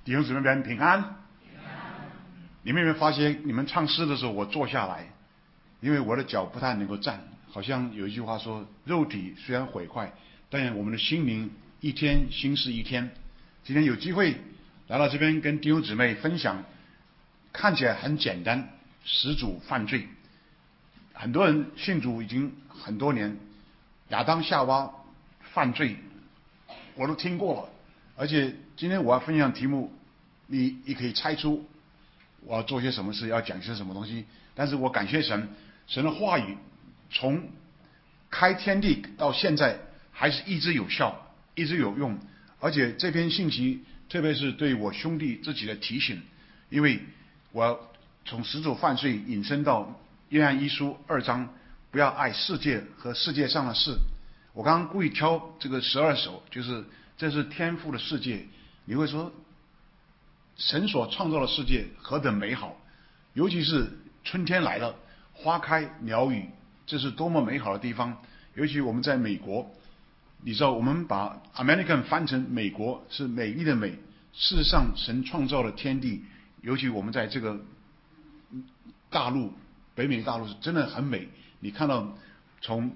弟兄姊妹们平安。你们有没有发现，你们唱诗的时候，我坐下来，因为我的脚不太能够站，好像有一句话说，肉体虽然毁坏，但我们的心灵一天新似一天。今天有机会来到这边跟弟兄姊妹分享，看起来很简单，始祖犯罪，很多人信主已经很多年，亚当夏娃犯罪我都听过了，而且今天我要分享题目，你可以猜出我要做些什么事，要讲些什么东西。但是我感谢神，神的话语从开天地到现在还是一直有效，一直有用。而且这篇信息特别是对我兄弟自己的提醒，因为我要从始祖犯罪引申到约翰一书2章，不要爱世界和世界上的事。我刚刚故意挑这个12首，就是这是天父的世界。你会说神所创造的世界何等美好，尤其是春天来了，花开鸟语，这是多么美好的地方。尤其我们在美国，你知道我们把 American 翻成美国是美丽的美，事实上神创造的天地，尤其我们在这个大陆，北美大陆是真的很美。你看到从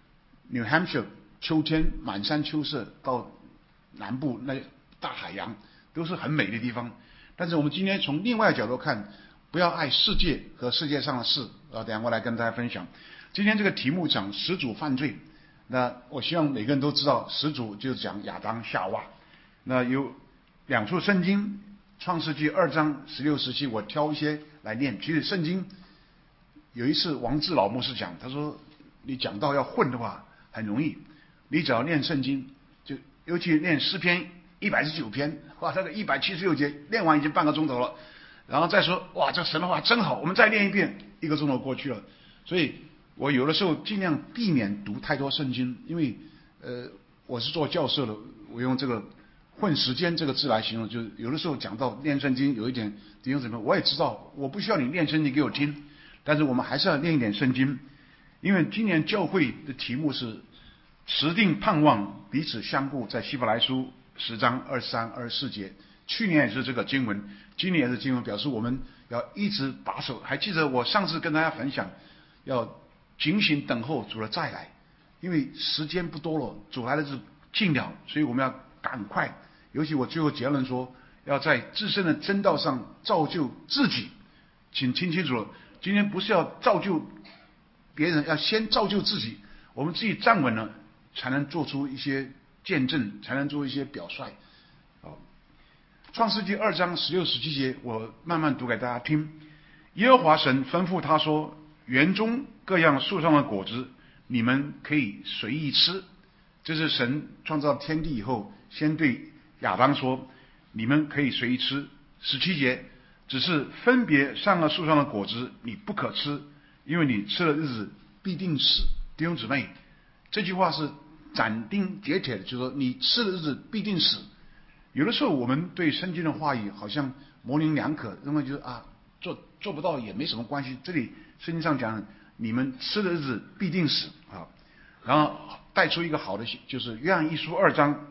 New Hampshire 秋天满山秋色到南部那大海洋，都是很美的地方。但是我们今天从另外的角度看，不要爱世界和世界上的事。等一下我来跟大家分享。今天这个题目讲始祖犯罪，那我希望每个人都知道，始祖就是讲亚当夏娃。那有2处圣经，创世纪2章16、17，我挑一些来念。其实圣经有一次王志老牧师讲，他说你讲到要混的话很容易，你只要念圣经，就尤其念诗篇119篇，哇，这个176节念完已经半个钟头了，然后再说哇，这神的话真好，我们再念一遍，1个钟头过去了。所以我有的时候尽量避免读太多圣经，因为我是做教授的，我用这个混时间这个字来形容，就是有的时候讲到念圣经有一点弟兄姊妹，我也知道我不需要你念圣经给我听，但是我们还是要念一点圣经。因为今年教会的题目是持定盼望，彼此相顾，在希伯来书10章23、24节。去年也是这个经文，今年也是经文，表示我们要一直把守。还记得我上次跟大家分享，要警醒等候主的再来，因为时间不多了，主来的是近了，所以我们要赶快。尤其我最后结论说，要在自身的真道上造就自己。请听清楚了，今天不是要造就别人，要先造就自己，我们自己站稳了，才能做出一些见证，才能做一些表率。创世纪2章16、17节，我慢慢读给大家听。耶和华神吩咐他说，园中各样树上的果子你们可以随意吃。这是神创造天地以后先对亚当说，你们可以随意吃。17节，只是分别善恶树上的果子你不可吃，因为你吃的日子必定死。弟兄姊妹，这句话是斩钉截铁的，就是说你吃的日子必定死。有的时候我们对圣经的话语好像模棱两可，认为就是做不到也没什么关系。这里圣经上讲，你们吃的日子必定死啊。然后带出一个好的，就是约翰一书2章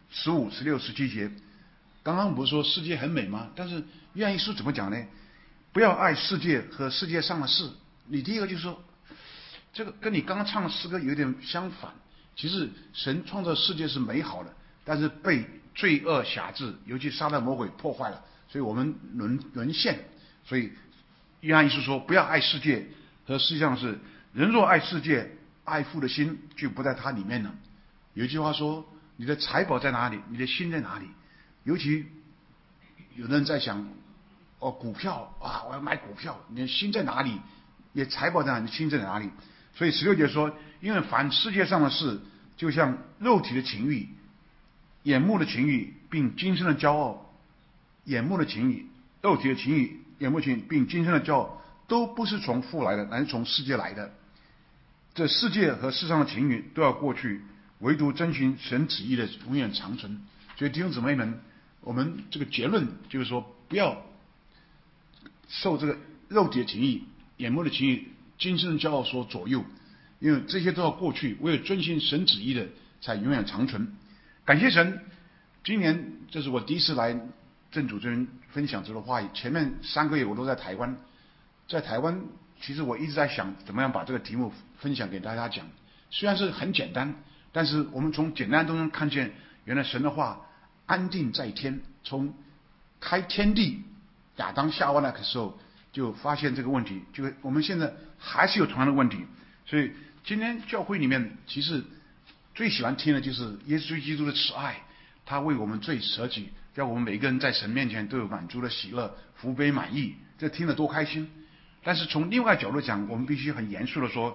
15、16、17节。刚刚不是说世界很美吗？但是约翰一书怎么讲呢？不要爱世界和世界上的事。你第一个就是说，这个跟你刚刚唱的诗歌有点相反。其实神创造世界是美好的，但是被罪恶辖制，尤其撒旦魔鬼破坏了，所以我们沦陷。所以约翰一书说，不要爱世界和世界上的事。人若爱世界，爱父的心就不在他里面了。有一句话说，你的财宝在哪里，你的心在哪里？尤其有的人在想，股票啊，我要买股票，你的心在哪里？你的财宝在哪里？你的心在哪里？所以16节说，因为凡世界上的事，就像肉体的情欲、眼目的情欲，并今生的骄傲，眼目的情欲、肉体的情欲、眼目情欲，并今生的骄傲，都不是从父来的，乃是从世界来的。这世界和世上的情欲都要过去，唯独遵循神旨意的永远长存。所以弟兄姊妹们，我们这个结论就是说，不要受这个肉体的情欲、眼目的情欲、今生的骄傲所左右，因为这些都要过去，唯有遵循神旨意的才永远长存。感谢神，今年这是我第一次来郑主任分享这个话语。前面3个月我都在台湾，在台湾其实我一直在想怎么样把这个题目分享给大家讲。虽然是很简单，但是我们从简单中看见，原来神的话安定在天。从开天地，亚当夏娃那个时候就发现这个问题，就我们现在还是有同样的问题。所以今天教会里面其实最喜欢听的就是耶稣基督的慈爱，他为我们罪舍己，叫我们每个人在神面前都有满足的喜乐，福杯满溢，这听得多开心。但是从另外角度讲，我们必须很严肃的说，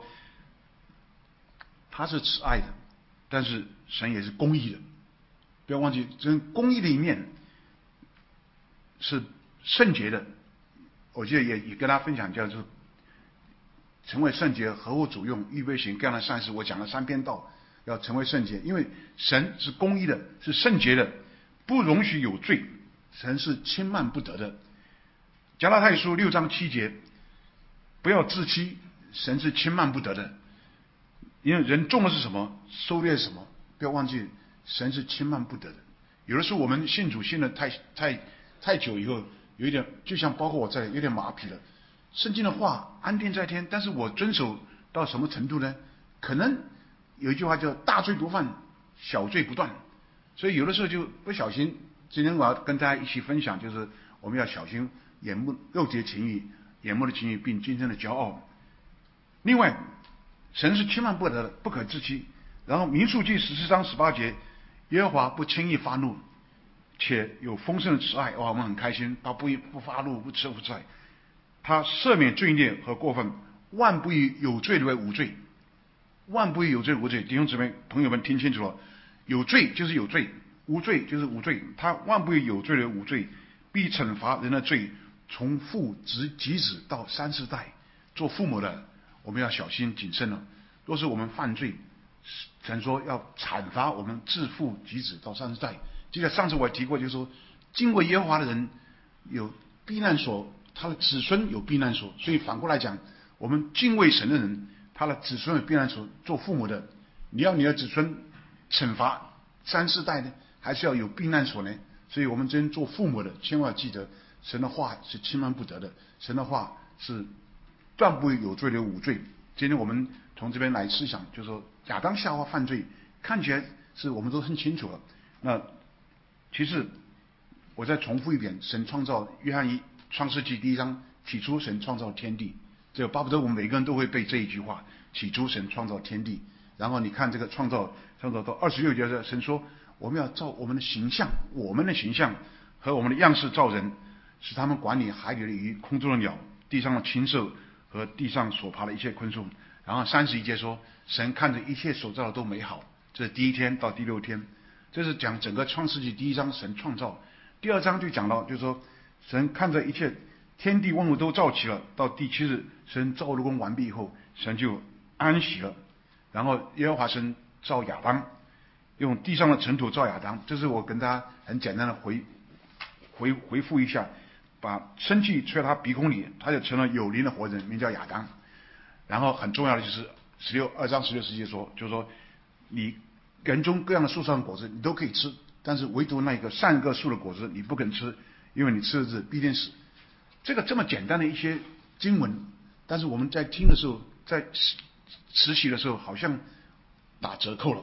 他是慈爱的，但是神也是公义的。不要忘记，这公义的一面是圣洁的。我记得也跟大家分享，叫做成为圣洁，合乎主用，预备行各样的善事。我讲了3篇道，要成为圣洁，因为神是公义的，是圣洁的，不容许有罪，神是轻慢不得的。加拉太书6章7节，不要自欺，神是轻慢不得的。因为人种的是什么，收敛什么，不要忘记，神是轻慢不得的。有的时候我们信主信的太久以后，有一点就像包括我在有点麻痹了。圣经的话安定在天，但是我遵守到什么程度呢？可能有一句话叫大罪不犯，小罪不断。所以有的时候就不小心。今天我要跟大家一起分享，就是我们要小心眼目肉体的情欲、眼目的情欲，并今生的骄傲。另外，神是轻慢不得的，不可自欺。然后民数记14章18节，耶和华不轻易发怒，且有丰盛的慈爱。哇，我们很开心，他不发怒，不吃不菜，他赦免罪孽和过分，万不以有罪为无罪，万不以有罪为无罪。弟兄姊妹朋友们听清楚了，有罪就是有罪，无罪就是无罪。他万不以有罪为无罪，必惩罚人的罪，从父及子到3、4代。做父母的我们要小心谨慎了。若是我们犯罪，神说要惩罚我们自父及子到3、4代。记得上次我也提过，就是说敬畏耶和华的人有避难所，他的子孙有避难所。所以反过来讲，我们敬畏神的人，他的子孙有避难所。做父母的，你要你的子孙惩罚3、4代呢，还是要有避难所呢？所以我们真做父母的，千万记得神的话是轻慢不得的，神的话是断不有罪的无罪。今天我们从这边来思想，就是说亚当夏娃犯罪，看起来是我们都很清楚了。那其实我再重复一遍，神创造约翰创世纪1章，起初神创造天地。这个巴不得我们每个人都会背这一句话，起初神创造天地。然后你看这个创造到26节，神说我们要照我们的形象，和我们的样式造人，使他们管理海里的鱼、空中的鸟、地上的禽兽和地上所爬的一切昆虫。然后31节说，神看着一切所造的都美好。这是第1天到第6天，这是讲整个创世纪1章神创造。第2章就讲到，就是说神看着一切天地万物都造齐了，到第7日神造物工完毕以后，神就安息了。然后耶和华神造亚当，用地上的尘土造亚当。这是我跟大家很简单的回复一下，把生气吹到他鼻孔里，他就成了有灵的活人，名叫亚当。然后很重要的就是2章16、17节说，就是说你园中各样的树上的果子你都可以吃，但是唯独那个善恶树的果子你不肯吃，因为你吃了日必定死。这个这么简单的一些经文，但是我们在听的时候，在实习的时候好像打折扣了。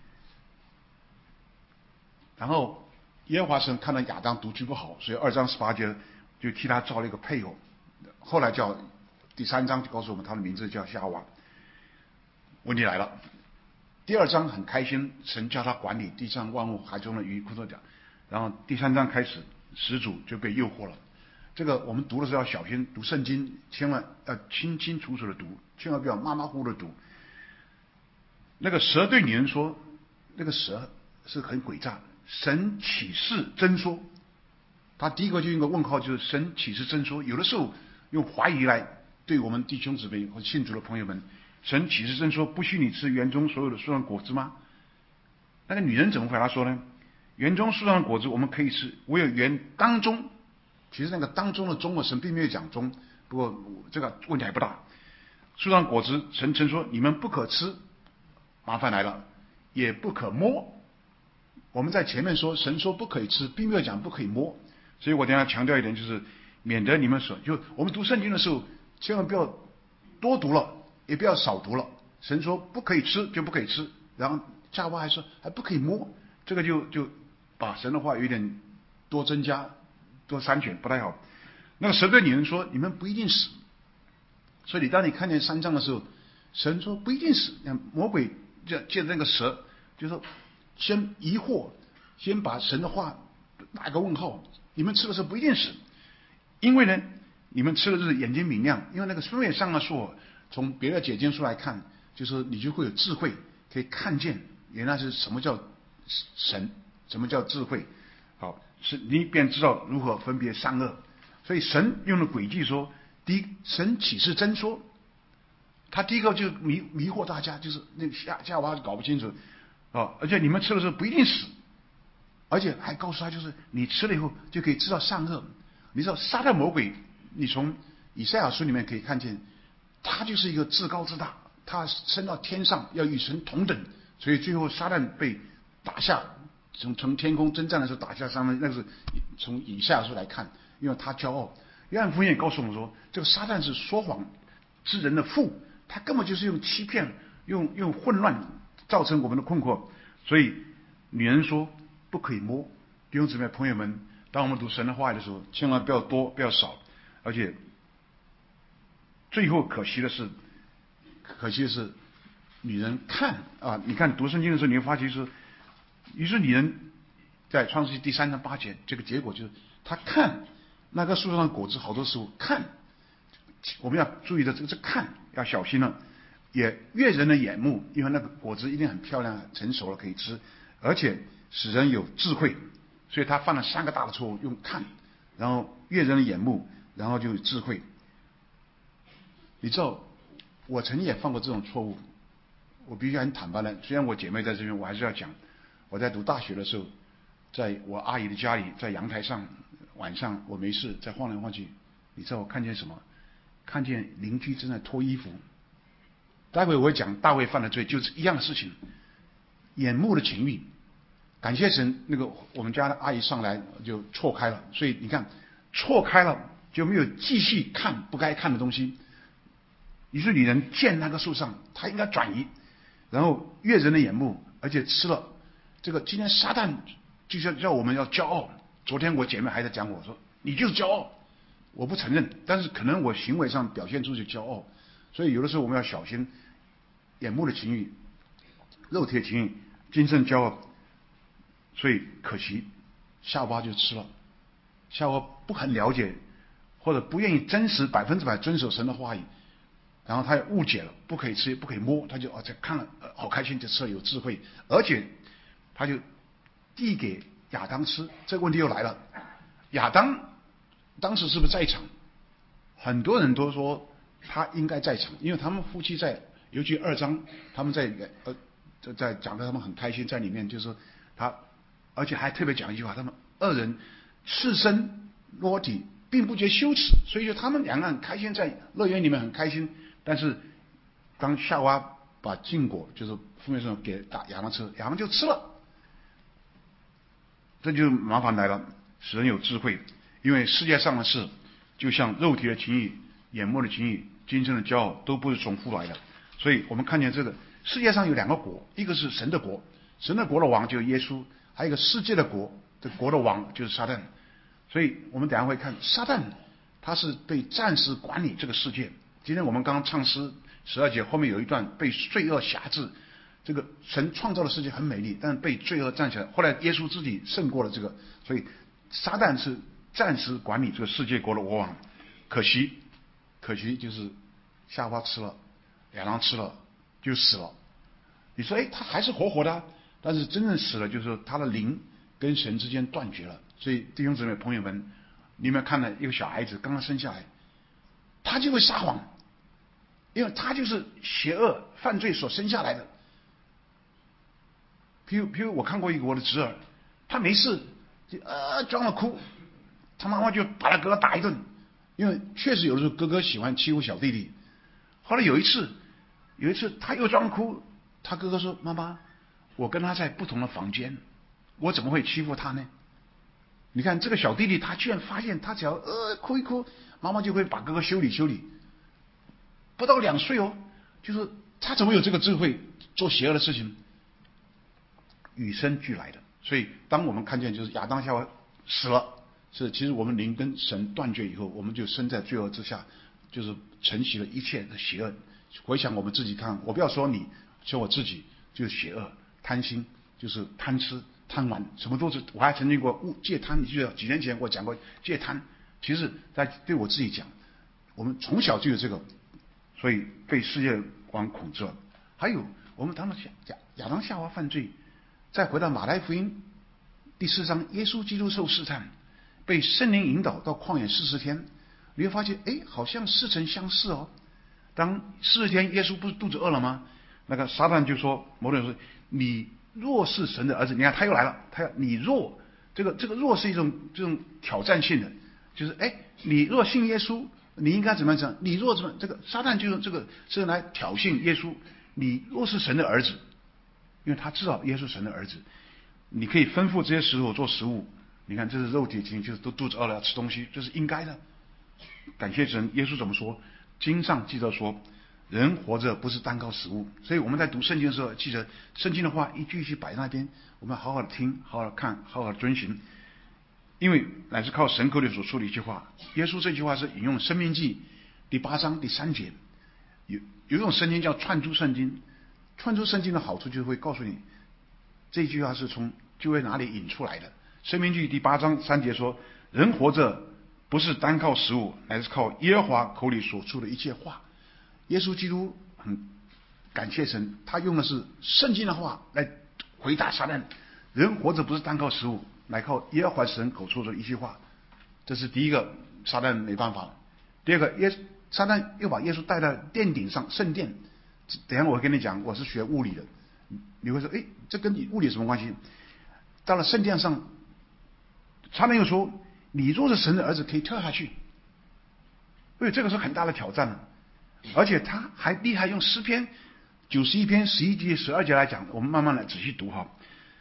然后耶和华神看到亚当独居不好，所以2章18节就替他造了一个配偶，后来叫第3章就告诉我们他的名字叫夏娃。问题来了，第2章很开心，神叫他管理地上万物、海中的鱼、空中的鸟。然后第3章开始，始祖就被诱惑了。这个我们读的时候要小心，读圣经千万要清清楚楚的读，千万不要马马虎虎的读。那个蛇对女人说，那个蛇是很诡诈，神岂是真说？他第一个就用个问号，就是神岂是真说？有的时候用怀疑来对我们弟兄姊妹和信主的朋友们，神岂是真说不许你吃园中所有的树上果子吗？那个女人怎么回答说呢？园中树上的果子我们可以吃，唯有园当中，其实那个当中的中神并没有讲中，不过这个问题还不大。树上果子神曾说你们不可吃，麻烦来了，也不可摸。我们在前面说神说不可以吃，并没有讲不可以摸， 所以我等一下强调一点，就是免得你们就我们读圣经的时候，千万不要多读了，也不要少读了。神说不可以吃就不可以吃，然后夏娃还说还不可以摸，这个就把神的话有点多增加多删减，不太好。那个蛇对女人说你们不一定死，所以当你看见3章的时候，神说不一定死，魔鬼借着那个蛇就说先疑惑，先把神的话打个问号，你们吃的时候不一定死，因为呢你们吃的就是眼睛明亮，因为那个书页上的说，从别的解经书来看，就是你就会有智慧，可以看见原来是什么叫神，什么叫智慧，好，是你便知道如何分别善恶。所以神用的诡计说，第一，神启示真说，他第一个就迷惑大家，就是那夏娃搞不清楚啊，而且你们吃的时候不一定死，而且还告诉他，就是你吃了以后就可以知道善恶。你知道撒旦魔鬼，你从以赛亚书里面可以看见，他就是一个至高至大，他升到天上要与神同等，所以最后撒旦被打下，从天空征战的时候打下上面，那是从以赛亚书来看，因为他骄傲。约翰福音也告诉我们说，这个撒旦是说谎之人的父，他根本就是用欺骗、用混乱造成我们的困惑。所以女人说不可以摸。弟兄姊妹朋友们，当我们读神的话语的时候，千万不要多不要少，而且最后可惜的是女人看啊，你看读圣经的时候，你会发觉是，于是女人在创世纪第3章8节，这个结果就是她看那个树上的果子，好多时候看，我们要注意的这个看要小心了，也悦人的眼目，因为那个果子一定很漂亮，成熟了可以吃，而且使人有智慧，所以他犯了3个大的错误，用看，然后悦人的眼目，然后就有智慧。你知道我曾经也犯过这种错误，我必须很坦白的，虽然我姐妹在这边，我还是要讲，我在读大学的时候，在我阿姨的家里，在阳台上，晚上我没事在晃来晃去，你知道我看见什么？看见邻居正在脱衣服。待会我会讲大卫犯的罪，就是一样的事情，眼目的情欲。感谢神，那个我们家的阿姨上来就错开了，所以你看错开了就没有继续看不该看的东西。于是女人见那个树上，她应该转移，然后悦人的眼目，而且吃了这个。今天撒旦就叫我们要骄傲。昨天我姐妹还在讲我说你就是骄傲，我不承认，但是可能我行为上表现出去骄傲，所以有的时候我们要小心眼目的情欲、肉体的情欲、精神骄傲。所以可惜夏娃就吃了，夏娃不很了解或者不愿意真实100%遵守神的话语，然后他也误解了，不可以吃，不可以摸，他就这看了好开心，就吃了有智慧，而且他就递给亚当吃。这个问题又来了，亚当当时是不是在场？很多人都说他应该在场，因为他们夫妻在，尤其2章，他们在讲的他们很开心，在里面就是说他，而且还特别讲一句话，他们2人赤身裸体，并不觉羞耻，所以说他们2个很开心，在乐园里面很开心。但是当夏娃把禁果，就是负面上给亚当吃，亚当就吃了，这就麻烦来了，使人有智慧。因为世界上的事，就像肉体的情欲、眼目的情欲、今生的骄傲，都不是从父来的。所以我们看见这个世界上有2个国，一个是神的国，神的国的王就是耶稣，还有一个世界的国，这国的王就是撒旦。所以我们等一下会看撒旦，他是被暂时管理这个世界。今天我们刚刚唱诗12节后面有一段被罪恶辖制，这个神创造的世界很美丽，但是被罪恶占起来。后来耶稣自己胜过了这个，所以撒旦是暂时管理这个世界国的国王。可惜就是夏娃吃了，亚当吃了就死了。你说他还是活的，但是真正死了就是他的灵跟神之间断绝了。所以弟兄姊妹朋友们，你们看到一个小孩子刚刚生下来，他就会撒谎，因为他就是邪恶犯罪所生下来的。譬如我看过一个我的侄儿，他没事就装了哭，他妈妈就把他哥哥打一顿，因为确实有的时候哥哥喜欢欺负小弟弟。后来有一次他又装哭，他哥哥说：“妈妈，我跟他在不同的房间，我怎么会欺负他呢？” 你看这个小弟弟，他居然发现，他只要哭一哭，妈妈就会把哥哥修理修理。不到2岁哦，就是他怎么有这个智慧做邪恶的事情？与生俱来的。所以当我们看见就是亚当夏娃死了，是其实我们灵跟神断绝以后，我们就生在罪恶之下，就是承袭了一切的邪恶。回想我们自己看，我不要说你，说我自己就是邪恶、贪心，就是贪吃、贪玩，什么都是。我还曾经过戒贪，你记得几年前我讲过戒贪。其实，在对我自己讲，我们从小就有这个，所以被世界观控制了。还有，我们谈到亚当夏娃犯罪，再回到马太福音第4章，耶稣基督受试探，被圣灵引导到旷野40天，你会发现，好像似曾相识哦。当40天，耶稣不是肚子饿了吗？那个撒旦就说，某种人说，你若是神的儿子，你看他又来了，你若这个若是一种这种挑战性的，就是你若信耶稣，你应该怎么样讲？你若怎么这个撒旦就用这个是来挑衅耶稣，你若是神的儿子，因为他知道耶稣神的儿子，你可以吩咐这些石头做食物。你看这是肉体情，就是都肚子饿了要吃东西，这是应该的。感谢神，耶稣怎么说？经上记着说，人活着不是单靠食物。所以我们在读圣经的时候，记得圣经的话一句一句摆在那边，我们好好的听，好好的看，好好的遵循。因为乃是靠神口里所说的一句话。耶稣这句话是引用申命记第8章第3节。有一种圣经叫串珠圣经，串珠圣经的好处就是会告诉你这句话是从就会哪里引出来的。申命记第8章3节说，人活着不是单靠食物，乃是靠耶和华口里所出的一切话。耶稣基督很感谢神，他用的是圣经的话来回答撒旦，人活着不是单靠食物，乃靠耶和华神口出的一句话。这是第一个，撒旦没办法了。第二个，撒旦又把耶稣带到殿顶上，圣殿。等一下我会跟你讲，我是学物理的，你会说，这跟你物理有什么关系？到了圣殿上，撒旦又说，你若是神的儿子，可以跳下去。所以这个是很大的挑战了。而且他还厉害，用诗篇91篇11节12节来讲，我们慢慢来仔细读哈。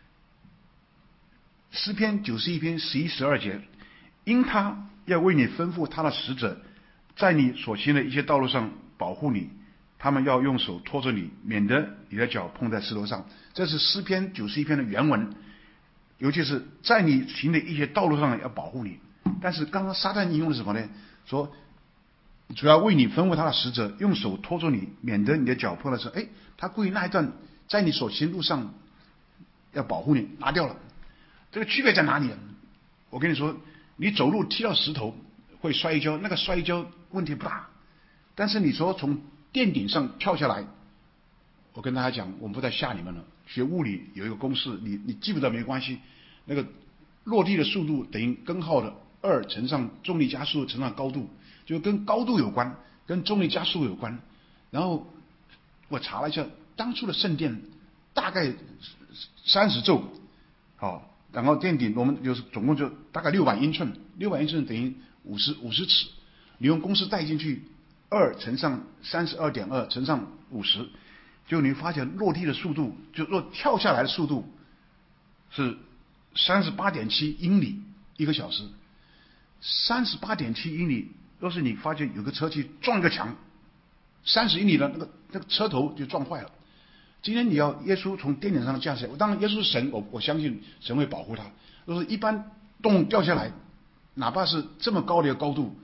诗篇91篇11、12节，因他要为你吩咐他的使者，在你所行的一切道路上保护你，他们要用手托着你，免得你的脚碰在石头上。这是诗篇91篇的原文，尤其是在你行的一些道路上要保护你。但是刚刚撒旦引用的什么呢？说主要为你吩咐他的使者，用手托住你，免得你的脚碰的时候，他故意那一段在你所行路上要保护你，拿掉了。这个区别在哪里？我跟你说，你走路踢到石头会摔一跤，那个摔一跤问题不大。但是你说从殿顶上跳下来，我跟大家讲，我们不再吓你们了。学物理有一个公式，你记不得没关系，那个落地的速度等于根号的2乘上重力加速乘上高度，就跟高度有关，跟重力加速有关。然后我查了一下，当初的圣殿大概30宙，然后殿顶我们就是总共就大概600英寸，600英寸等于50尺，你用公式带进去，2乘上32.2乘上50，就你发现落地的速度，就跳下来的速度是38.7英里1个小时。38.7英里，要是你发现有个车去撞一个墙，30英里的那个车头就撞坏了。今天你要耶稣从殿顶上降下来，当然耶稣是神，我相信神会保护他。若是一般动物掉下来，哪怕是这么高的一个高度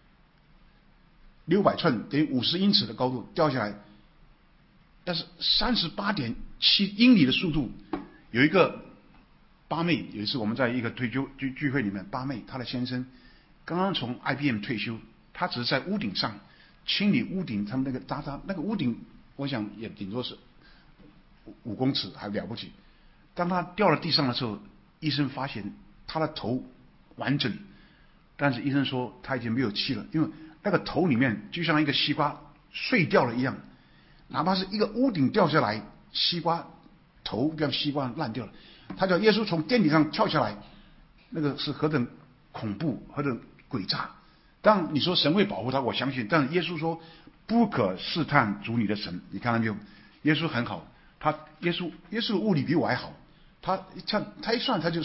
，600寸等于50英尺的高度掉下来，但是38.7英里的速度，有一个八妹，有一次我们在一个退休聚会里面，八妹她的先生刚刚从 IBM 退休，他只是在屋顶上清理屋顶，他们那个渣那个屋顶，我想也顶多是5公尺，还了不起。当他掉到地上的时候，医生发现他的头完整，但是医生说他已经没有气了，因为那个头里面就像一个西瓜碎掉了一样，哪怕是一个屋顶掉下来，西瓜头像西瓜烂掉了。他叫耶稣从殿顶上跳下来，那个是何等恐怖，何等诡诈。当然你说神会保护他，我相信，但是耶稣说不可试探主你的神，你看到没有？耶稣很好，耶稣的物理比我还好，他一算他就是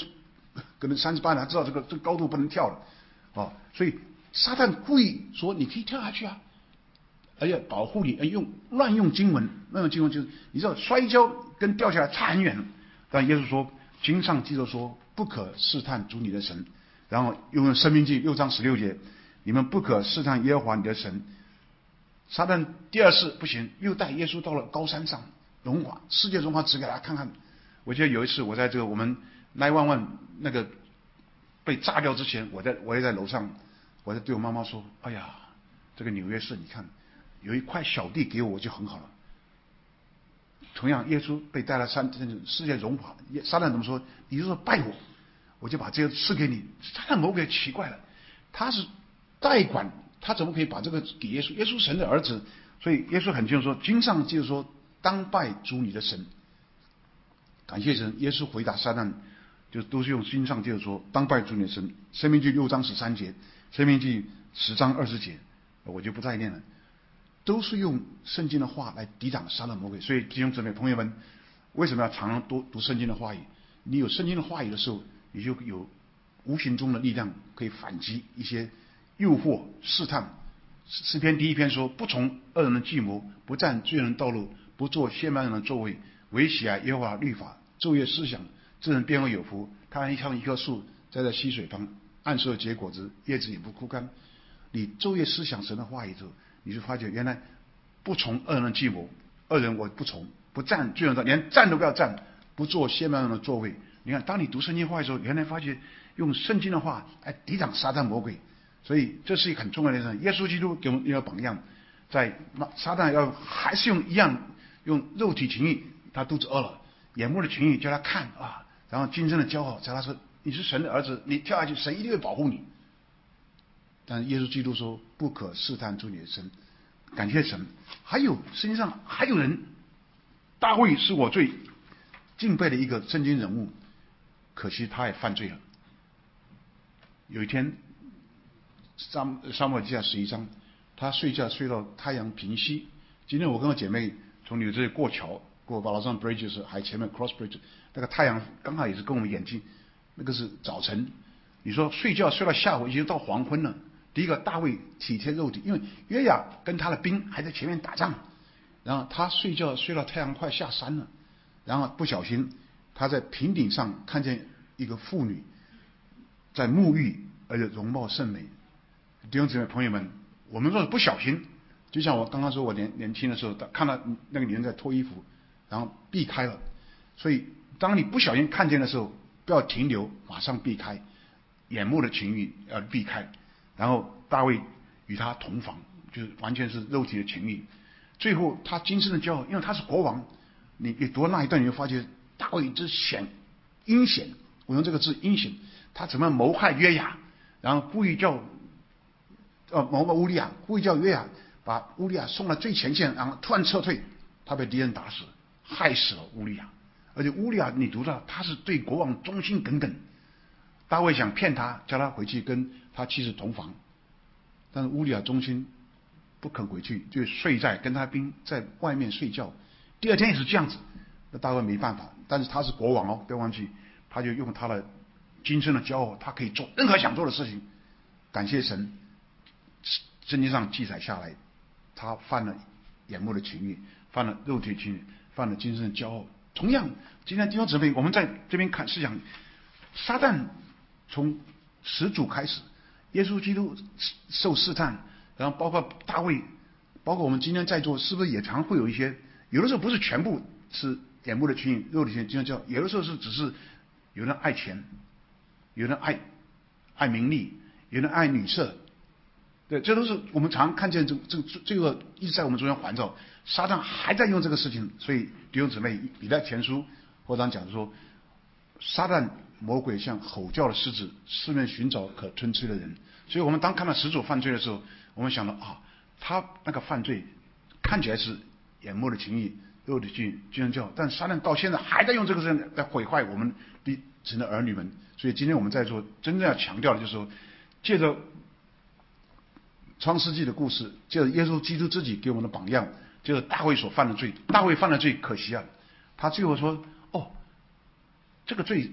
可能38年，他知道这个高度不能跳了，所以撒旦故意说你可以跳下去啊，而且保护你，乱用经文就是你知道摔跤跟掉下来差很远，但耶稣说经上记着说不可试探主你的神，然后又用申命记6章16节，你们不可试探耶和华你的神。撒旦第二次不行，又带耶稣到了高山上荣华，世界荣华指给他看看。我记得有一次我在这个我们911那个被炸掉之前，我也在楼上，我在对我妈妈说，哎呀，这个纽约市你看有一块小地给我就很好了。同样耶稣被带来世界荣华，撒旦怎么说？你就说拜我就把这个赐给你。撒旦魔鬼奇怪了，他是代管，他怎么可以把这个给耶稣？耶稣神的儿子，所以耶稣很清楚说，经上就是说当拜主你的神。感谢神，耶稣回答撒旦就都是用经上就是说当拜主你的神。申命记6章13节，申命记10章20节，我就不再念了。都是用圣经的话来抵挡撒旦魔鬼。所以弟兄姊妹朋友们，为什么要常常多读圣经的话语？你有圣经的话语的时候，你就有无形中的力量可以反击一些诱惑试探。诗篇第1篇说，不从恶人的计谋，不占罪人道路，不坐亵慢人的座位，唯喜爱耶和华律法，昼夜思想，这人便会有福。他像一棵树栽在溪水旁，按时结果子，叶子也不枯干。你昼夜思想神的话语之后，你就发觉原来不从恶人的计谋，恶人我不从，不站罪人的，连站都不要站，不坐亵慢人的座位。你看，当你读圣经话的时候，原来发觉用圣经的话来抵挡撒旦魔鬼。所以这是一个很重要的事。耶稣基督给我们一个榜样，在撒旦还是用肉体情欲，他肚子饿了，眼目的情欲叫他看啊，然后今生的骄傲叫他说你是神的儿子，你跳下去，神一定会保护你。但耶稣基督说不可试探主你的神。感谢神。还有圣经上还有人，大卫是我最敬佩的一个圣经人物，可惜他也犯罪了。有一天撒母耳记下11章，他睡觉睡到太阳平西。今天我跟我姐妹从纽约过桥，过巴拉上 bridge 还前面 cross bridge， 那个太阳刚好也是跟我们眼睛，那个是早晨。你说睡觉睡到下午已经到黄昏了。第一个，大卫体贴肉体，因为约雅跟他的兵还在前面打仗，然后他睡觉睡到太阳快下山了，然后不小心他在平顶上看见一个妇女在沐浴，而且容貌甚美。弟兄姊妹朋友们，我们若是不小心，就像我刚刚说我年轻的时候看到那个女人在脱衣服，然后避开了。所以当你不小心看见的时候，不要停留，马上避开，眼目的情欲要避开。然后大卫与他同房，就是完全是肉体的情欲。最后他今生的骄傲，因为他是国王，你读那一段，你就发觉大卫之阴险，我用这个字阴险，他怎么谋害约雅，然后故意叫谋害乌利亚，故意叫约雅把乌利亚送到最前线，然后突然撤退，他被敌人打死，害死了乌利亚。而且乌利亚你读到他是对国王忠心耿耿，大卫想骗他，叫他回去跟他妻子同房，但是乌利亚忠心不肯回去，就睡在跟他兵在外面睡觉。第二天也是这样子，那大卫没办法，但是他是国王哦，不要忘记，他就用他的今生的骄傲，他可以做任何想做的事情。感谢神，圣经上记载下来，他犯了眼目的情欲，犯了肉体情欲，犯了今生的骄傲。同样，今天弟兄姊妹，我们在这边看是讲撒旦从始祖开始，耶稣基督受试探，然后包括大卫，包括我们今天在座，是不是也常会有一些，有的时候不是全部是眼目的情欲、肉体情欲，今天叫有的时候是只是有人爱钱，有人爱名利，有人爱女色，对，这都是我们常看见这个一直在我们中间环绕。撒旦还在用这个事情，所以弟兄姊妹，彼得前书或者讲说，撒旦魔鬼像吼叫的狮子，四面寻找可吞吃的人。所以我们当看到始祖犯罪的时候，我们想到啊，他那个犯罪看起来是眼目的情欲、肉体情欲、精神骄傲，但撒旦到现在还在用这个事情来毁坏我们神的儿女们。所以今天我们在做真正要强调的就是说，借着创世纪的故事，借着耶稣基督自己给我们的榜样，就是大卫所犯的罪。大卫犯的罪可惜啊，他最后说：“哦，这个罪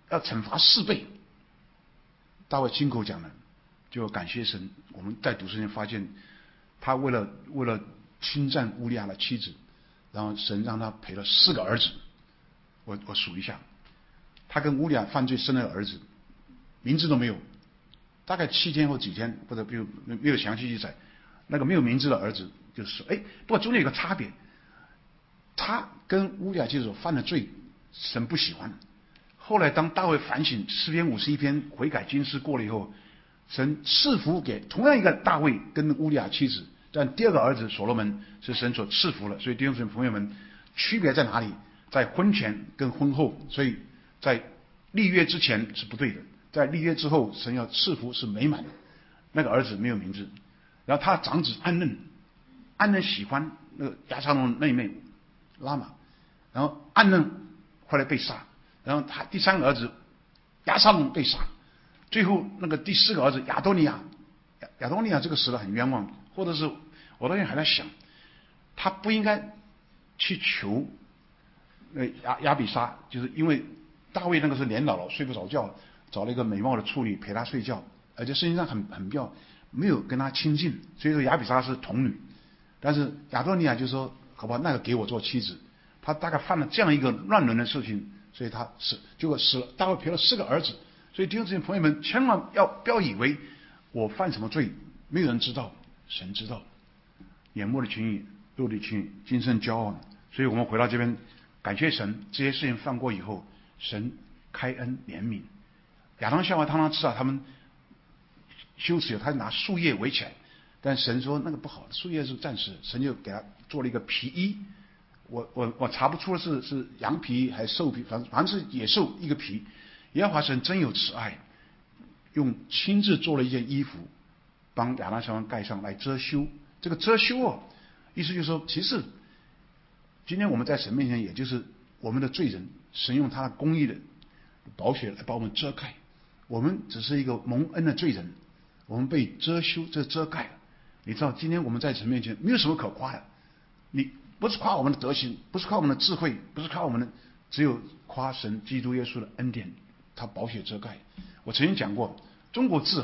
要惩罚4倍。大卫亲口讲的，就感谢神。我们在读圣经发现，他为了侵占乌利亚的妻子，然后神让他赔了4个儿子。我数一下，他跟乌利亚犯罪生了儿子，名字都没有，大概7天或几天，或者没有详细记载。那个没有名字的儿子就是不过中间有个差别，他跟乌利亚妻子所犯的罪，神不喜欢。后来当大卫反省诗篇51篇悔改经师过了以后，神赐福给同样一个大卫跟乌利亚妻子，但第2个儿子所罗门是神所赐福了。所以弟兄姊妹朋友们，区别在哪里？在婚前跟婚后。所以在立约之前是不对的，在立约之后，神要赐福是美满的。那个儿子没有名字，然后他长子暗嫩喜欢那个亚撒龙妹妹拉玛，然后暗嫩后来被杀，然后他第3个儿子亚撒龙被杀，最后那个第4个儿子亚多尼亚这个死了很冤枉，或者是我当时还在想，他不应该去求亚比莎，就是因为大卫那个时候年老了睡不着觉，找了一个美貌的处女陪他睡觉，而且身上很妙，没有跟他亲近，所以说亚比莎是童女。但是亚多尼亚就说好吧，那个给我做妻子。他大概犯了这样一个乱伦的事情，所以他结果死了。大卫赔了4个儿子。所以弟兄姊妹朋友们，千万不要以为我犯什么罪没有人知道，神知道。眼目的情欲，肉体情欲，今生骄傲。所以我们回到这边，感谢神，这些事情犯过以后，神开恩怜悯。亚当夏娃常吃他们羞耻，他拿树叶围起来，但神说那个不好，树叶是暂时，神就给他做了一个皮衣。我查不出是羊皮还是兽皮，反正是野兽一个皮。耶和华神真有慈爱，用亲自做了一件衣服，帮亚当夏娃盖上来遮羞。这个遮羞意思就是说，其实今天我们在神面前，也就是我们的罪人，神用他的公义的宝血来把我们遮盖。我们只是一个蒙恩的罪人，我们被遮羞，遮盖了。你知道，今天我们在神面前没有什么可夸的，你不是夸我们的德行，不是夸我们的智慧，不是夸我们的，只有夸神基督耶稣的恩典，他宝血遮盖。我曾经讲过，中国字，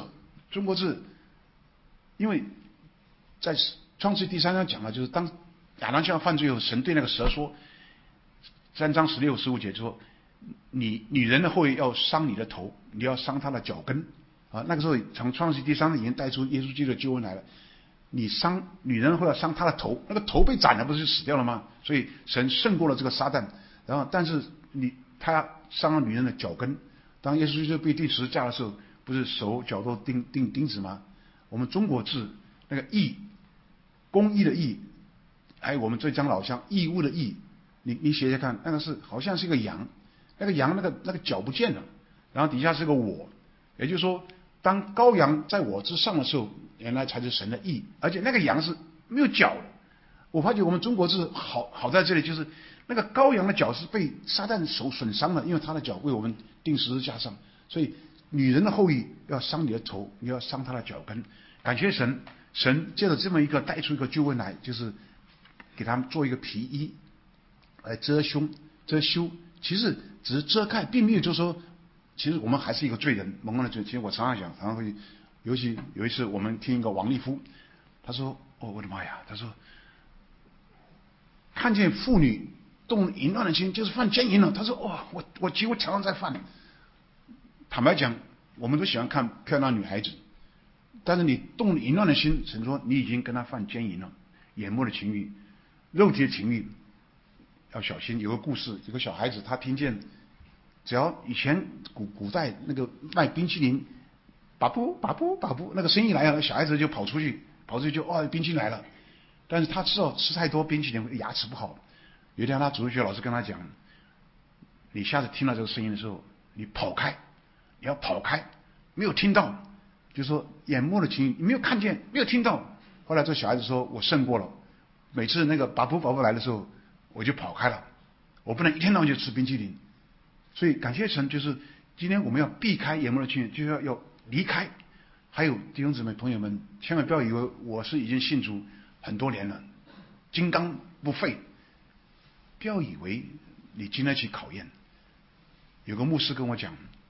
因为在创世第3章讲了，就是当亚当夏娃犯罪后，神对那个蛇说，3章16、15节说，你女人的后裔要伤你的头，你要伤她的脚跟。那个时候从创世第3章已经带出耶稣基督的救恩来了。你伤女人会要伤她的头，那个头被斩了不是就死掉了吗？所以神胜过了这个撒旦。然后但是他伤了女人的脚跟。当耶稣基督被钉十字架的时候，不是手脚都钉子吗？我们中国字那个义，公义的义，我们浙江老乡义乌的义，你写写看，那个是好像是一个羊，那个羊那个脚不见了，然后底下是个我，也就是说，当羔羊在我之上的时候，原来才是神的义，而且那个羊是没有脚的。我发觉我们中国字好在这里，就是那个羔羊的脚是被撒旦手损伤了，因为他的脚为我们钉十字架上，所以女人的后裔要伤你的头，你要伤她的脚跟。感谢神，神借着这么一个带出一个救恩来，就是给他们做一个皮衣来遮羞，其实只是遮盖，并没有就是说，其实我们还是一个罪人，蒙恩的罪。其实我常常会，尤其有一次我们听一个王立夫，他说：“哦，我的妈呀！”他说，看见妇女动淫乱的心，就是犯奸淫了。他说：“哇，我几乎常常在犯。”坦白讲，我们都喜欢看漂亮女孩子，但是你动淫乱的心，神说你已经跟她犯奸淫了。眼目的情欲，肉体的情欲，要小心。有个故事，有个小孩子，他听见，只要以前古代那个卖冰淇淋，把布，那个声音来了，小孩子就跑出去就冰淇淋来了。但是他知道吃太多冰淇淋牙齿不好。有一天他主日学老师跟他讲，你下次听到这个声音的时候，你跑开，你要跑开。没有听到，就是说眼目的情欲，你没有看见，没有听到。后来这小孩子说，我胜过了，每次那个宝宝来的时候，我就跑开了，我不能一天到晚就吃冰淇淋。所以感谢神，就是今天我们要避开眼目的情欲，就是要离开。还有弟兄姊妹朋友们，千万不要以为我是已经信主很多年了，金刚不废。不要以为你经得起考验。有个牧师跟我讲，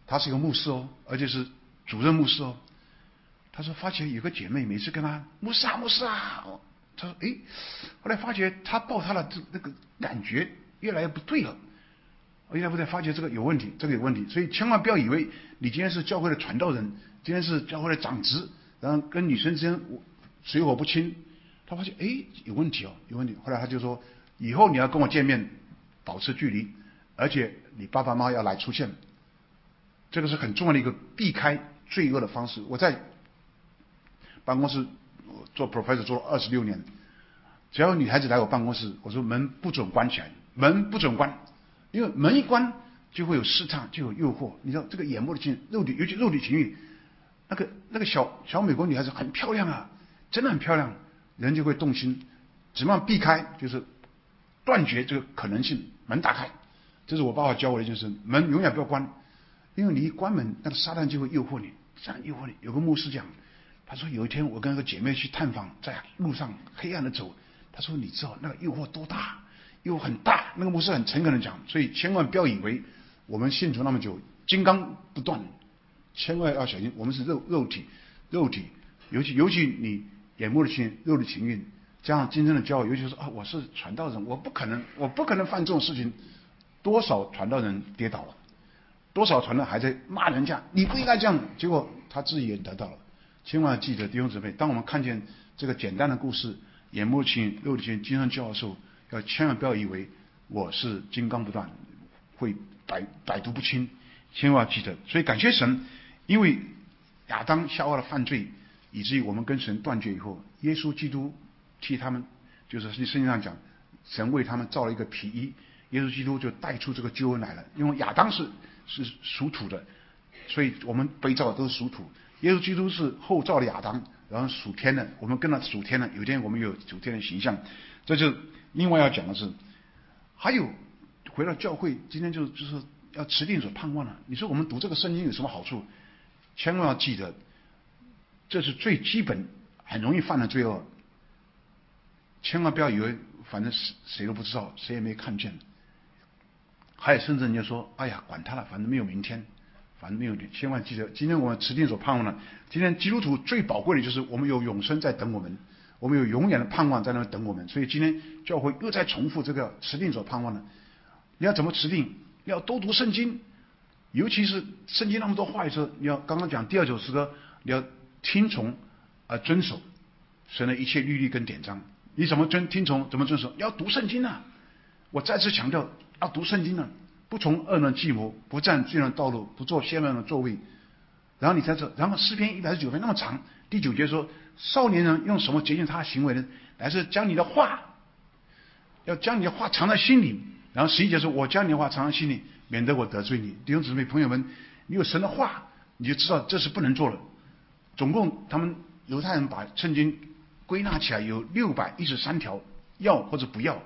他是一个牧师哦，而且是主任牧师哦。他说发觉有个姐妹每次跟他牧师啊牧师啊，他说诶，后来发觉他抱他的那个感觉越来越不对了，越来不对，发觉这个有问题，这个有问题。所以千万不要以为你今天是教会的传道人，今天是教会的长职，然后跟女生之间水火不侵。他发现诶有问题哦，有问题。后来他就说以后你要跟我见面保持距离，而且你爸爸妈妈要来出现，这个是很重要的一个避开罪恶的方式。我在办公室做 professor 做了26年，只要有女孩子来我办公室，我说门不准关起来，门不准关，因为门一关就会有试探，就有诱惑。你知道这个眼目的情欲，肉体，尤其肉体情欲，那个小美国女孩子很漂亮啊，真的很漂亮，人就会动心。怎么样避开，就是断绝这个可能性，门打开。这是我爸爸教我的一件事，门永远不要关，因为你一关门，那个撒旦就会诱惑你，撒旦诱惑你。有个牧师讲，他说有一天我跟个姐妹去探访，在路上黑暗的走，他说你知道那个诱惑多大，诱惑很大。那个牧师很诚恳的讲，所以千万不要以为我们信主那么久金刚不断，千万要小心，我们是肉体，尤其你眼目的情肉的情欲，加上今生的骄傲，尤其是我是传道人，我不可能犯这种事情。多少传道人跌倒了，多少传道还在骂人家，你不应该这样，结果他自己也得到了。千万记得弟兄姊妹，当我们看见这个简单的故事，眼目情肉的情精神骄傲的时候，要千万不要以为我是金刚不断，会百毒不侵，千万要记得。所以感谢神，因为亚当夏娃的犯罪，以至于我们跟神断绝以后，耶稣基督替他们，就是圣经上讲，神为他们造了一个皮衣，耶稣基督就带出这个救恩来了。因为亚当是属土的，所以我们被造的都是属土。耶稣基督是后造的亚当，然后属天的，我们跟他属天的，有一天我们有属天的形象。这就另外要讲的是，还有回到教会，今天就是要持定所盼望了。你说我们读这个圣经有什么好处？千万要记得，这是最基本很容易犯的罪恶。千万不要以为反正谁都不知道，谁也没看见。还有甚至人家说，哎呀，管他了，反正没有明天，反正没有明天。千万记得，今天我们持定所盼望的，今天基督徒最宝贵的就是我们有永生在等我们，我们有永远的盼望在那等我们。所以今天教会又在重复这个持定所盼望的。你要怎么持定？你要多读圣经，尤其是圣经那么多话语说，你要刚刚讲第2首诗歌，你要听从遵守神的一切律例跟典章。你怎么听从？怎么遵守？你要读圣经啊！我再次强调，要读圣经啊！不从恶人计谋，不占罪人的道路，不坐先人的座位。然后你才知道，然后诗篇149篇那么长，第9节说：少年人用什么洁净他的行为呢？乃是将你的话，要将你的话藏在心里。然后11节说：我将你的话藏在心里，免得我得罪你。弟兄姊妹朋友们，你有神的话，你就知道这是不能做的。总共他们犹太人把圣经归纳起来有613条，要或者不要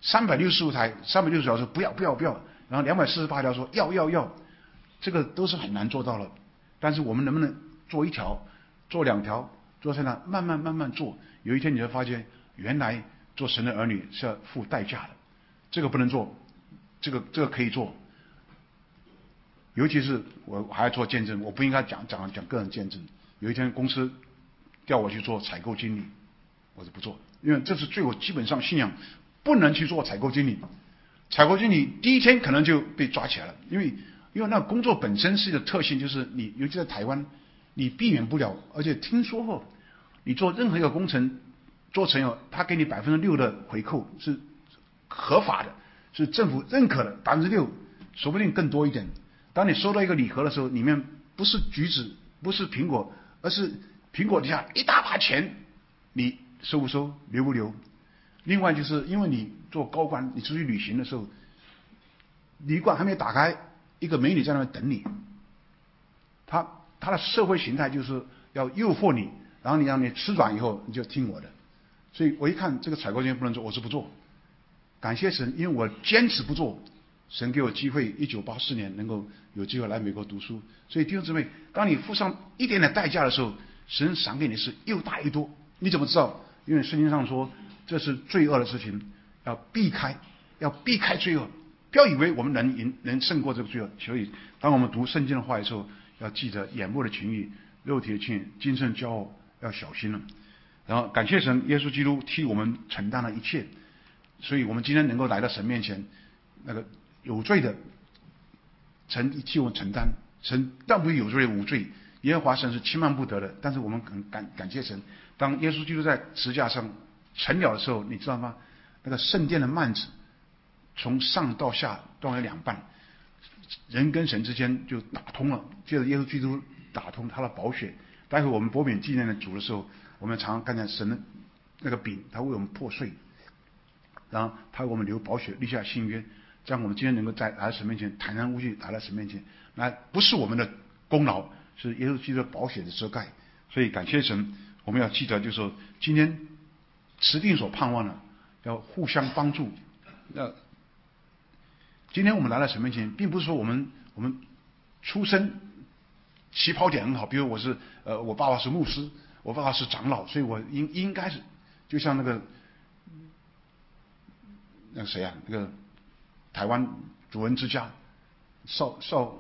；365条说不要，然后248条说要，这个都是很难做到了。但是我们能不能做1条、做2条、做3条，慢慢做，有一天你会发现，原来做神的儿女是要付代价的。这个不能做，这个可以做。尤其是我还要做见证，我不应该讲个人见证。有一天公司调我去做采购经理，我就不做，因为这是对我基本上信仰不能去做采购经理。采购经理第一天可能就被抓起来了，因为那工作本身是一个特性，就是你尤其在台湾，你避免不了，而且听说后，你做任何一个工程做成以后，他给你6%的回扣是合法的，是政府认可的6%，说不定更多一点。当你收到一个礼盒的时候，里面不是橘子，不是苹果，而是苹果底下一大把钱，你收不收，留不留？另外就是因为你做高官，你出去旅行的时候，旅馆还没打开，一个美女在那边等你，他的社会形态就是要诱惑你，然后让你吃软以后你就听我的。所以我一看这个采购经理不能做，我是不做。感谢神，因为我坚持不做，神给我机会，1984年能够有机会来美国读书。所以弟兄姊妹，当你付上一点点代价的时候，神赏给你是又大又多。你怎么知道？因为圣经上说这是罪恶的事情，要避开罪恶。 不要以为我们能胜过这个罪恶。所以，当我们读圣经的话的时候，要记得眼目的情欲、肉体的情欲、今生骄傲，要小心了。然后感谢神，耶稣基督替我们承担了一切，所以我们今天能够来到神面前，那个有罪的替我们承担，神但不有罪无罪，耶和华神是轻慢不得的。但是我们很感谢神，当耶稣基督在十字架上成了的时候，你知道吗？那个圣殿的幔子从上到下断为两半，人跟神之间就打通了。接着耶稣基督打通他的宝血。待会我们薄饼纪念的主的时候，我们常常看见神的那个饼，他为我们破碎，然后他为我们流宝血，立下新约，这样我们今天能够来到神面前坦然无惧，来到神面前，那不是我们的功劳，是耶稣基督的宝血的遮盖。所以感谢神，我们要记得，就是说今天持定所盼望的，要互相帮助。今天我们来到神面前，并不是说我们出身起跑点很好，比如我爸爸是牧师，我爸爸是长老，所以我应该是就像那个谁啊，那个台湾主人之家少，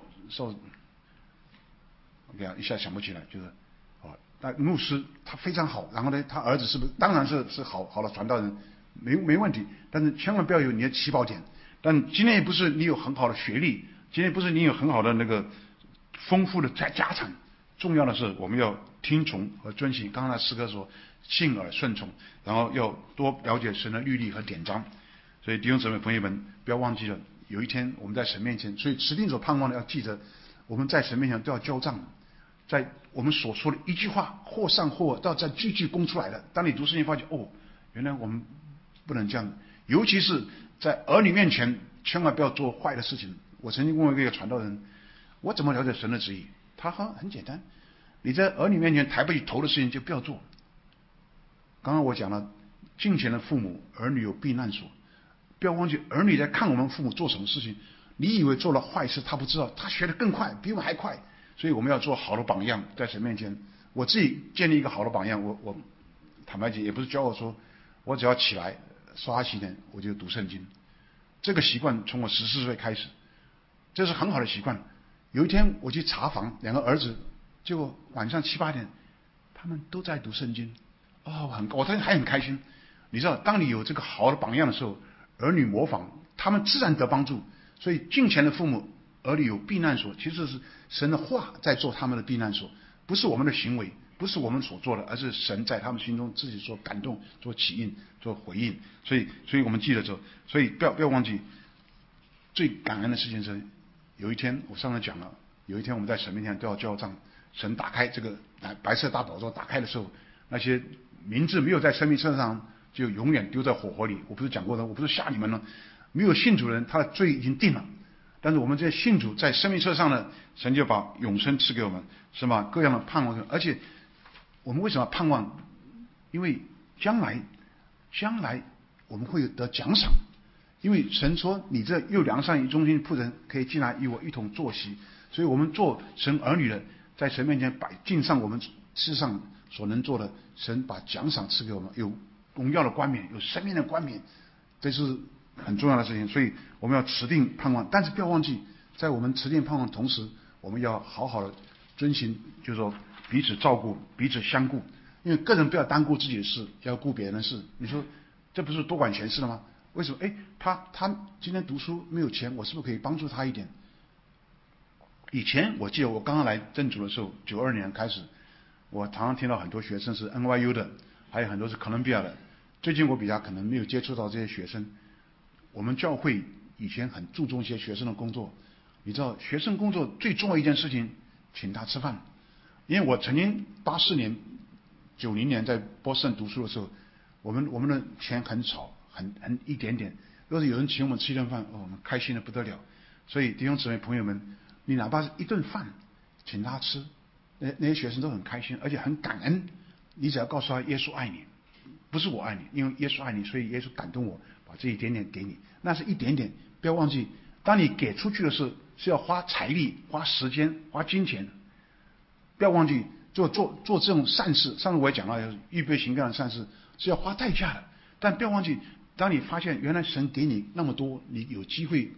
我一下想不起来，就是那牧师他非常好，然后呢，他儿子是不是当然是好的传道人，没问题，但是千万不要有你的起跑点。但今天也不是你有很好的学历，今天不是你有很好的那个丰富的家产，重要的是我们要听从和遵行。刚才诗歌说信而顺从，然后要多了解神的律例和典章。所以弟兄姊妹朋友们，不要忘记了，有一天我们在神面前，所以持定所盼望的要记得，我们在神面前都要交账，在我们所说的一句话或善或恶，都要在句句供出来的。当你读圣经发现原来我们不能这样，尤其是在儿女面前，千万不要做坏的事情。我曾经问过一个传道人，我怎么了解神的旨意？他很简单，你在儿女面前抬不起头的事情就不要做。刚刚我讲了，敬虔的父母，儿女有避难所。不要忘记，儿女在看我们父母做什么事情，你以为做了坏事他不知道，他学得更快，比我们还快。所以我们要做好的榜样，在神面前。我自己建立一个好的榜样，我坦白讲，也不是教我说，我只要起来刷牙洗脸，我就读圣经。这个习惯从我14岁开始，这是很好的习惯。有一天我去查房，两个儿子，结果晚上7、8点，他们都在读圣经。我还很开心。你知道，当你有这个好的榜样的时候，儿女模仿，他们自然得帮助。所以敬虔的父母，儿女有避难所，其实是神的话在做他们的避难所，不是我们的行为，不是我们所做的，而是神在他们心中自己做感动、做起应、做回应。所以我们记得这，所以不要忘记，最感恩的事情是，有一天我上次讲了，有一天我们在神面前都要交账。神打开这个白色大宝座，打开的时候，那些名字没有在生命册上，就永远丢在火河里。我不是讲过的，我不是吓你们了。没有信主的人，他的罪已经定了。但是我们这些信主在生命册上呢，神就把永生赐给我们，是吧？各样的盼望，而且我们为什么盼望？因为将来我们会得奖赏。因为神说，你这又良善又忠心的仆人，可以进来与我一同坐席。所以我们做神儿女的，在神面前尽上我们世上所能做的，神把奖赏赐给我们，有荣耀的冠冕，有生命的冠冕，这是很重要的事情。所以我们要持定盼望，但是不要忘记，在我们持定盼望的同时，我们要好好的遵行，就是说彼此照顾，彼此相顾。因为个人不要单顾自己的事，要顾别人的事。你说这不是多管闲事了吗？为什么？他今天读书没有钱，我是不是可以帮助他一点？以前我记得我刚刚来正主的时候，92年开始，我常常听到很多学生是 NYU 的，还有很多是哥伦比亚的。最近我比较可能没有接触到这些学生。我们教会以前很注重一些学生的工作，你知道学生工作最重要一件事情，请他吃饭。因为我曾经84年、90年在波士顿读书的时候，我们的钱很少，很一点点。若是有人请我们吃一顿饭，我们开心的不得了。所以弟兄姊妹朋友们，你哪怕是一顿饭，请他吃，那些学生都很开心，而且很感恩。你只要告诉他耶稣爱你，不是我爱你，因为耶稣爱你，所以耶稣感动我，把这一点点给你，那是一点点。不要忘记，当你给出去的是要花财力、花时间、花金钱。不要忘记做这种善事。上次我也讲了，预备行这样的善事是要花代价的。但不要忘记，当你发现原来神给你那么多，你有机会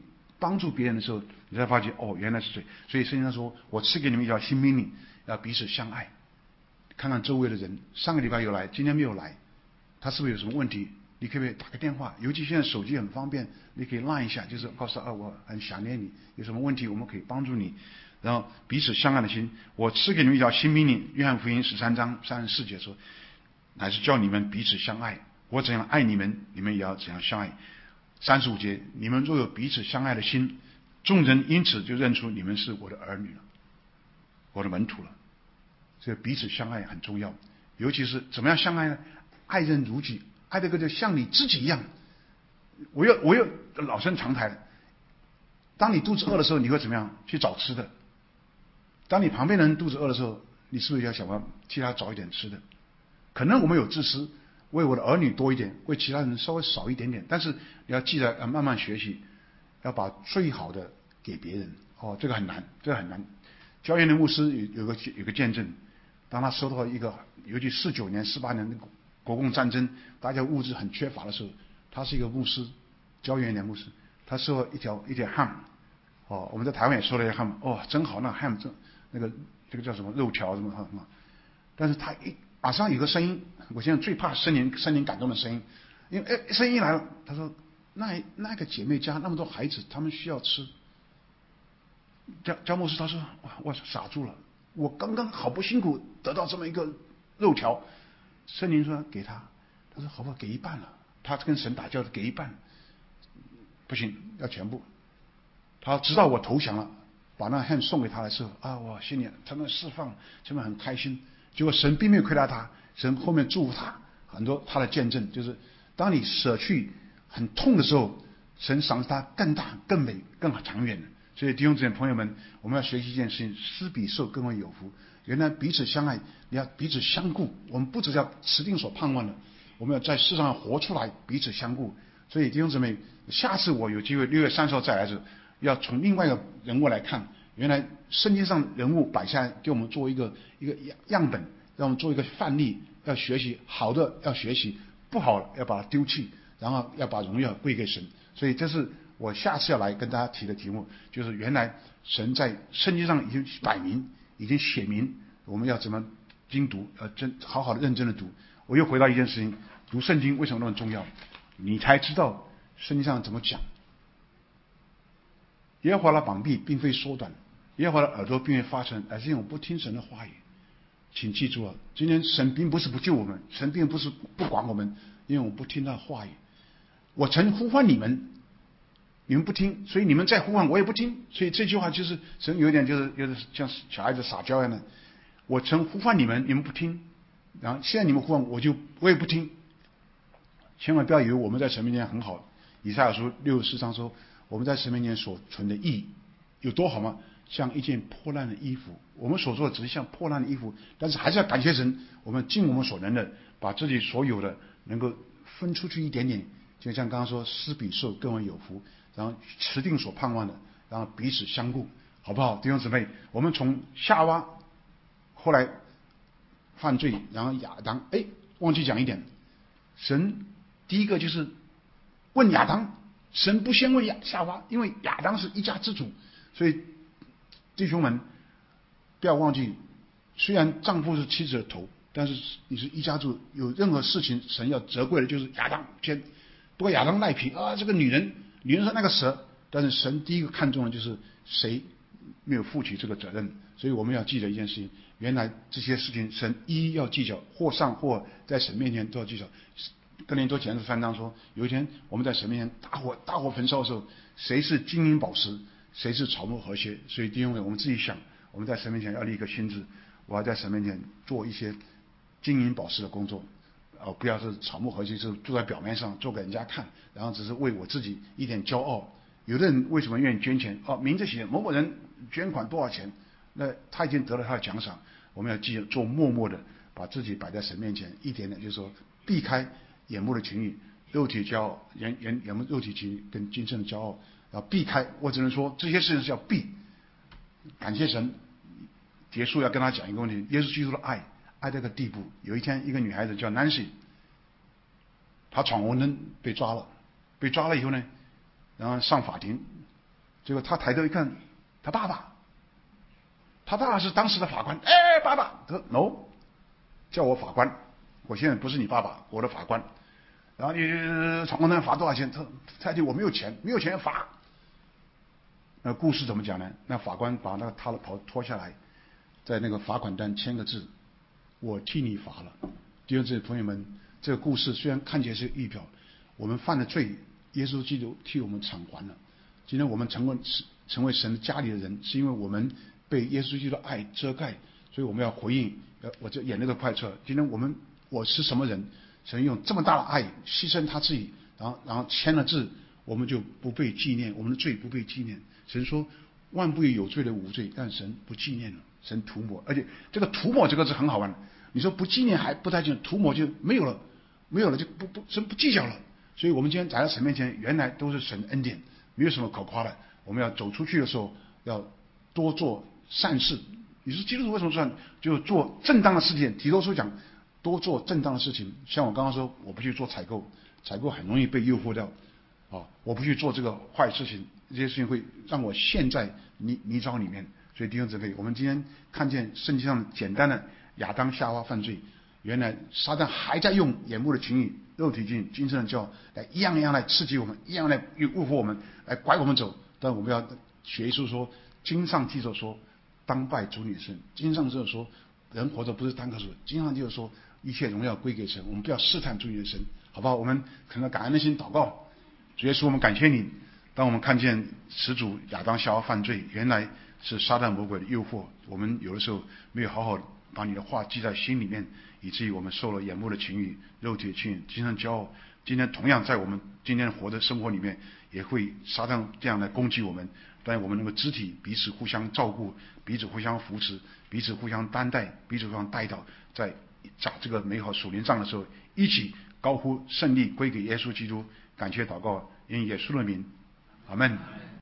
帮助别人的时候，你才发觉原来是谁。所以圣经上说，我赐给你们一条新命令，要彼此相爱。看看周围的人，上个礼拜有来，今天没有来，他是不是有什么问题？你可不可以打个电话？尤其现在手机很方便，你可以赖一下，就是告诉他我很想念你，有什么问题我们可以帮助你。然后彼此相爱的心，我赐给你们一条新命令。约翰福音13章34节说，乃是叫你们彼此相爱。我怎样爱你们，你们也要怎样相爱。35节，你们若有彼此相爱的心，众人因此就认出你们是我的儿女了，我的门徒了。所以彼此相爱很重要，尤其是怎么样相爱呢？爱人如己，爱这个就像你自己一样。我又老生常谈，当你肚子饿的时候，你会怎么样去找吃的？当你旁边的人肚子饿的时候，你是不是要想办法替他找一点吃的？可能我们有自私，为我的儿女多一点，为其他人稍微少一点点，但是你要记得要慢慢学习，要把最好的给别人。这个很难，这个很难。焦元的牧师有个见证，当他收到一个，尤其49年、48年的国共战争，大家物质很缺乏的时候，他是一个牧师，焦元的牧师，他收了一条ham。我们在台湾也收了一个 ham， 真好，那 ham 这个叫什么肉条什么。但是他马上有个声音，我现在最怕圣灵感动的声音，因为声音一来了，他说那个姐妹家那么多孩子，他们需要吃。焦牧师他说我傻住了，我刚刚好不辛苦得到这么一个肉条，圣灵说给他，他说好不好给一半了，他跟神打交道给一半，不行要全部。他知道我投降了，把那 ham 送给他的时候我心里他们释放，他们很开心。结果神并没有亏待他，神后面祝福他很多。他的见证就是，当你舍去很痛的时候，神赏赐他更大、更美、更长远的。所以弟兄姊妹朋友们，我们要学习一件事情：施比受更为有福。原来彼此相爱，你要彼此相顾。我们不只要持定所盼望的，我们要在世上活出来，彼此相顾。所以弟兄姊妹，下次我有机会6月30号再来的时候，要从另外一个人物来看。原来圣经上人物摆下来，给我们做一个样本，让我们做一个范例，要学习好的要学习，不好要把它丢弃，然后要把荣耀归给神。所以这是我下次要来跟大家提的题目，就是原来神在圣经上已经摆明，已经写明我们要怎么精读，好好的认真的读。我又回到一件事情，读圣经为什么那么重要？你才知道圣经上怎么讲。耶和华的膀臂并非缩短，耶和华的耳朵并非发沉，而是因为我不听神的话语。请记住了，今天神并不是不救我们，神并不是不管我们，因为我不听他的话语。我曾呼唤你们，你们不听，所以你们再呼唤我也不听。所以这句话就是神有点就是像小孩子撒娇一样的。我曾呼唤你们，你们不听，然后现在你们呼唤我也不听。千万不要以为我们在神面前很好。以赛亚书64章说，我们在神面前所存的义有多好吗？像一件破烂的衣服。我们所做的只是像破烂的衣服，但是还是要感谢神，我们尽我们所能的把自己所有的能够分出去一点点，就像刚刚说施比受更为有福，然后持定所盼望的，然后彼此相顾，好不好？弟兄姊妹，我们从夏娃后来犯罪，然后亚当，忘记讲一点，神第一个就是问亚当，神不先问夏娃，因为亚当是一家之主。所以弟兄们不要忘记，虽然丈夫是妻子的头，但是你是一家之主，有任何事情神要责怪的就是亚当先。不过亚当赖皮这个女人是那个蛇，但是神第一个看重的就是谁没有负起这个责任。所以我们要记得一件事情，原来这些事情神一要计较，或上或在神面前都要计较。哥林多前书3章说，有一天我们在神面前大火焚烧的时候，谁是金银宝石，谁是草木和谐。所以弟兄们，我们自己想，我们在神面前要立一个心志，我要在神面前做一些金银宝石的工作，不要是草木和谐，是做在表面上做给人家看，然后只是为我自己一点骄傲。有的人为什么愿意捐钱？名字写某某人捐款多少钱，那他已经得了他的奖赏。我们要记得做默默的把自己摆在神面前，一点点就是说避开眼目的情欲，肉体骄傲，眼目肉体情欲跟今生的骄傲，要避开。我只能说这些事情是要避。感谢神，结束要跟他讲一个问题：耶稣基督的爱到一个地步。有一天，一个女孩子叫 Nancy， 她闯红灯被抓了以后呢，然后上法庭， 结果他抬头一看，他爸爸是当时的法官。爸爸，他说 no， 叫我法官，我现在不是你爸爸，我的法官。然后你闯红灯罚多少钱？他太太我没有钱罚。那故事怎么讲呢？那法官把那个他的袍脱下来，在那个罚款单签个字，我替你罚了。弟兄姊妹朋友们，这个故事虽然看起来是预表我们犯的罪，耶稣基督替我们偿还了。今天我们成为神家里的人，是因为我们被耶稣基督的爱遮盖，所以我们要回应。我这演那个快车，今天我是什么人？神用这么大的爱牺牲他自己，然后签了字，我们就不被纪念，我们的罪不被纪念。神说万不以有罪的无罪，但神不纪念了，神涂抹。而且这个涂抹这个字很好玩，你说不纪念还不太清楚，涂抹就没有了就神不计较了。所以我们今天来到神面前，原来都是神恩典，没有什么可夸的。我们要走出去的时候，要多做善事。你说基督徒为什么说就做正当的事情？提多书讲多做正当的事情。像我刚刚说，我不去做采购很容易被诱惑掉我不去做这个坏事情，这些事情会让我陷在泥沼里面。所以弟兄姊妹，我们今天看见圣经上简单的亚当夏娃犯罪，原来撒旦还在用眼目的情欲、肉体情欲、今生的骄傲来一样一样来刺激我们，一样来诱惑我们，来拐我们走。但我们要学耶稣说，经上记着说，当拜主你的神。经上就是说，人活着不是单靠主。经上就是说，一切荣耀归给神。我们不要试探主你的神，好不好？我们可能感恩的心祷告。主耶稣，我们感谢你。当我们看见始祖亚当夏娃犯罪，原来是撒旦魔鬼的诱惑。我们有的时候没有好好把你的话记在心里面，以至于我们受了眼目的情欲、肉体的情欲、今生骄傲。今天同样在我们今天活的生活里面，也会撒旦这样来攻击我们。但我们能够肢体彼此互相照顾，彼此互相扶持，彼此互相担待，彼此互相带到，在打这个美好属灵仗的时候，一起高呼胜利归给耶稣基督。感谢祷告，因耶稣的名，阿门。